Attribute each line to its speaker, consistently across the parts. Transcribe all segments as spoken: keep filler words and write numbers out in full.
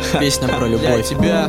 Speaker 1: Песня про любовь.
Speaker 2: Для тебя.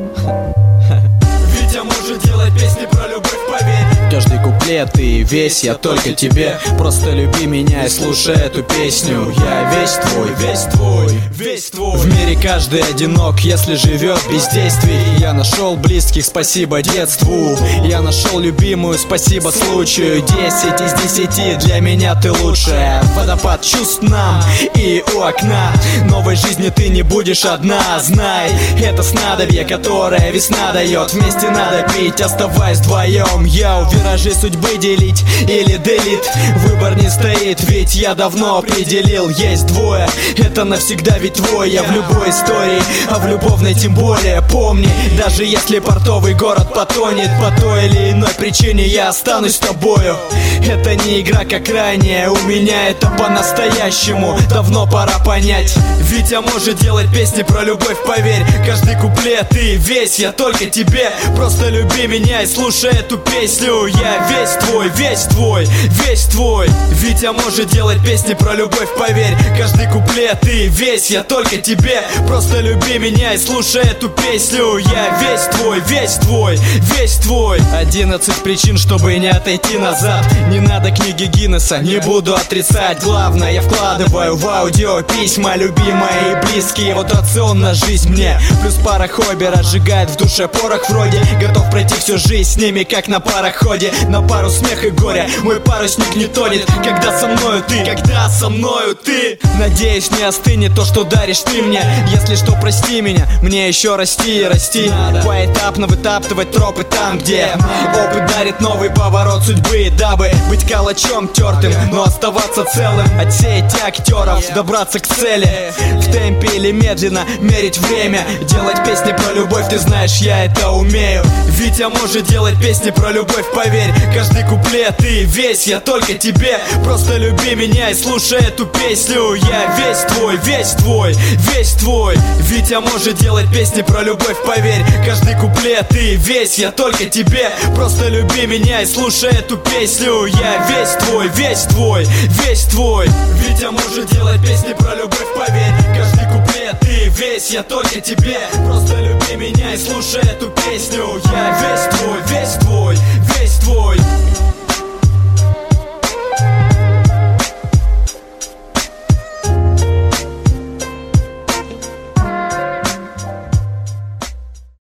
Speaker 2: Витя может делать песни про любовь, поверь.
Speaker 1: Каждый куплет и весь я только тебе. Просто люби меня и слушай эту песню. Я весь твой,
Speaker 2: весь твой, весь твой.
Speaker 1: В мире каждый одинок, если живет без действий. Я нашел близких, спасибо детству. Я нашел любимую, спасибо случаю. Десять из десяти, для меня ты лучшая. Водопад чувств нам и у окна. Новой жизни ты не будешь одна. Знай, это снадобье, которое весна дает. Вместе надо пить, оставаясь вдвоем. Я уверен, виражи судьбы делить или делит. Выбор не стоит, ведь я давно определил. Есть двое, это навсегда ведь твой. Я в любой истории, а в любовной тем более. Помни, даже если портовый город потонет, по той или иной причине я останусь с тобою. Это не игра как ранее, у меня это по-настоящему. Давно пора понять. Витя может делать песни про любовь, поверь. Каждый куплет и весь я только тебе. Просто люби меня и слушай эту песню. Я весь твой, весь твой, весь твой. Витя может делать песни про любовь, поверь. Каждый куплет и весь я только тебе. Просто люби меня и слушай эту песню. Я весь твой, весь твой, весь твой. Одиннадцать причин, чтобы не отойти назад. Не надо книги Гиннесса, не буду отрицать. Главное, я вкладываю в аудио письма. Любимые и близкие, вот рацион жизнь мне. Плюс пара хобби разжигает в душе порох вроде. Готов пройти всю жизнь с ними, как на пароходе. На пару смех и горя, мой парусник не тонет. Когда со мною ты, когда со мною ты. Надеюсь, не остынет то, что даришь ты мне. Если что, прости меня, мне еще расти и расти. Поэтапно вытаптывать тропы там, где опыт дарит новый поворот судьбы. Дабы быть калачом тертым, но оставаться целым. Отсеять актеров, добраться к цели. В темпе или медленно мерить время. Делать песни про любовь, ты знаешь, я это умею. Витя может делать песни про любовь, поверь. Каждый куплет и весь я только тебе. Просто люби меня и слушай эту песню. Я весь твой, весь твой, весь твой. Витя может делать песни про любовь, поверь. Каждый куплет и весь я только тебе. Просто люби меня и слушай эту песню. Я весь твой, весь твой, весь твой. Витя может делать песни про любовь, поверь. Каждый куплет и весь я только тебе. Просто люби меня и слушай эту песню. Я весь твой, весь